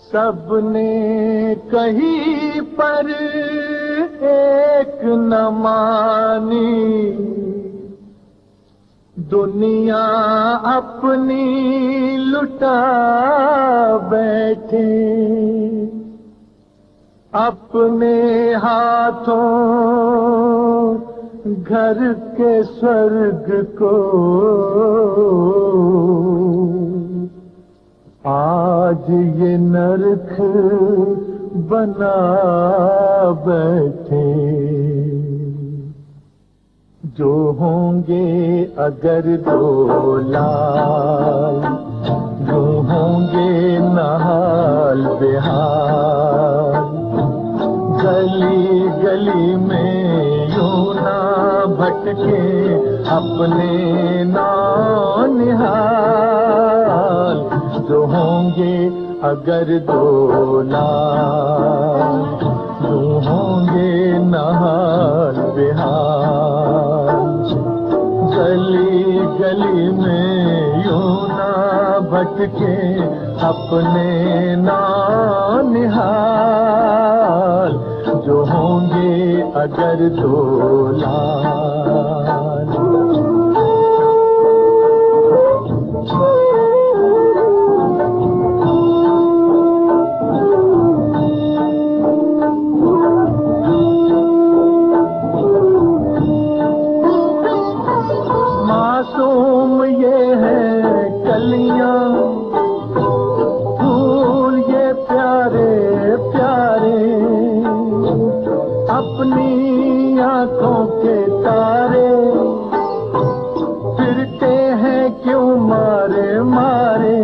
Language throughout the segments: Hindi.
सबने कहीं पर एक न मानी, दुनिया अपनी लुटा बैठे। अपने हाथों घर के स्वर्ग को आज ये नरक बना बैठे। जो होंगे अगर दो लाल, जो होंगे नहाल बेहाल। गली गली में यूं ना भटके अपने नौनिहाल। जो होंगे अगर दो लाल, जो होंगे नहाल बेहाल। गली गली में यूं ना भटके अपने नौनिहाल। जो होंगे अगर दो लाल। मासूम ये है कलियां, फूल ये प्यारे प्यारे। अपनी आंखों के तारे फिरते हैं क्यों मारे मारे।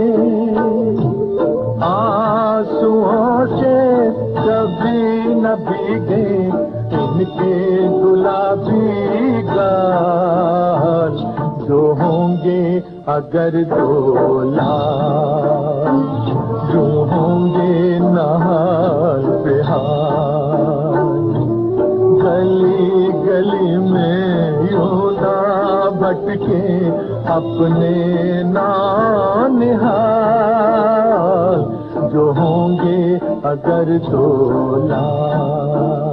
आंसुओं से कभी न भीगे इनके गुलाबी गाल। जो होंगे अगर दो लाल, जो होंगे नहाल बेहाल। गली गली में यूं ना भटके अपने नौनिहाल। जो होंगे अगर दो लाल।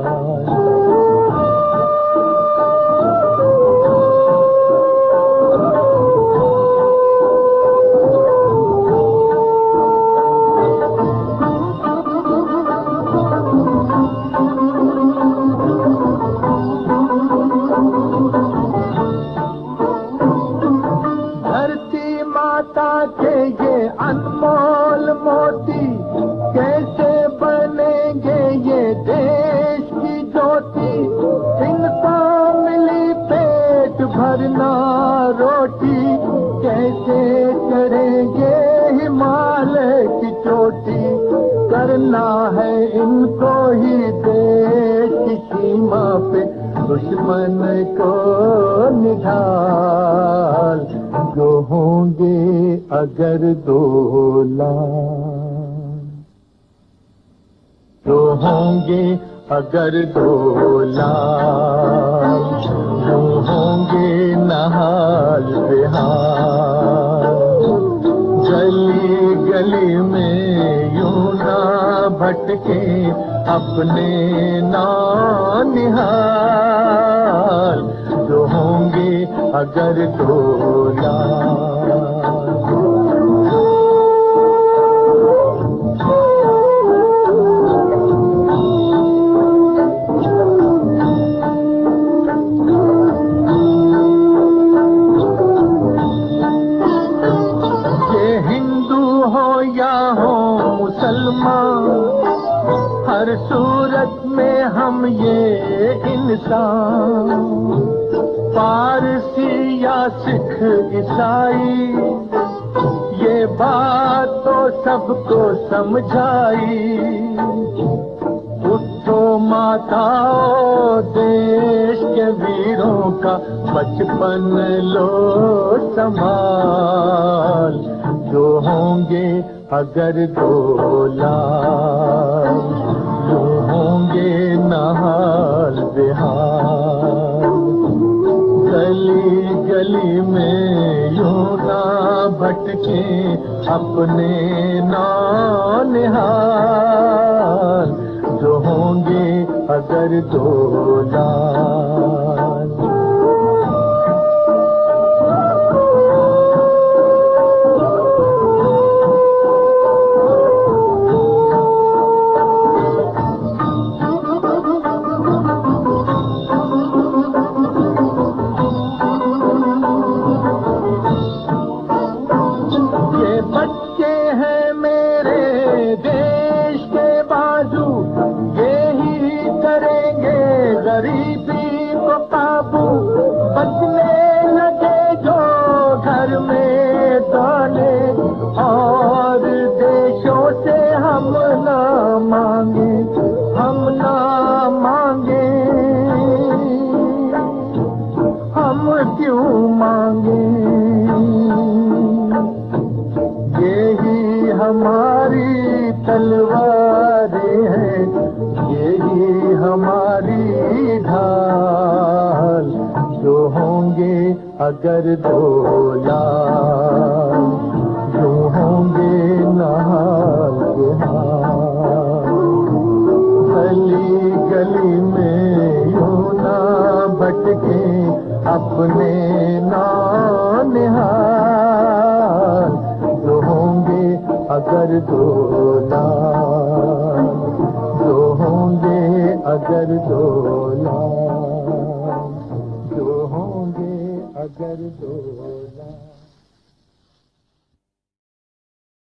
के ये अनमोल मोती कैसे बनेंगे ये देश की ज्योति। इनको मिली पेट भरना रोटी, कैसे करेंगे हिमालय की चोटी। करना है इनको ही देश की सीमा पे दुश्मन को निढाल। जो होंगे अगर दो लाल, जो होंगे अगर दो लाल। जो होंगे नहाल बेहाल। गली गली में यूं ना भटके अपने नौनिहाल। जो होंगे अगर दो लाल। ये हिंदू हो या हो मुसलमान, हर सूरत में हम ये इंसान। पारसी या सिख ईसाई ये बात तो सबको समझाई। उठो माताओं देश के वीरों का बचपन लो संभाल। जो होंगे अगर दो लाल, जो होंगे नहाल बेहाल। गली गली में यूं ना भटके अपने नौनिहाल। अगर दो लाल। ये बच्चे हैं मेरे देश के बाजू, यही करेंगे गरीबी को काबू। बचने लगे जो घर में दाने, और देशों से हम ना मांगे, हम ना मांगे, हम क्यों मांगे। यही हमारी तलवारें हैं, यही हमारी ढाल, जो होंगे अगर दो लाल, जो होंगे नहाल के हाल। गली गली में यूं ना भटके अपने निहाल, जो होंगे अगर दो लाल, जो होंगे अगर दो लाल, जो होंगे अगर दो लाल।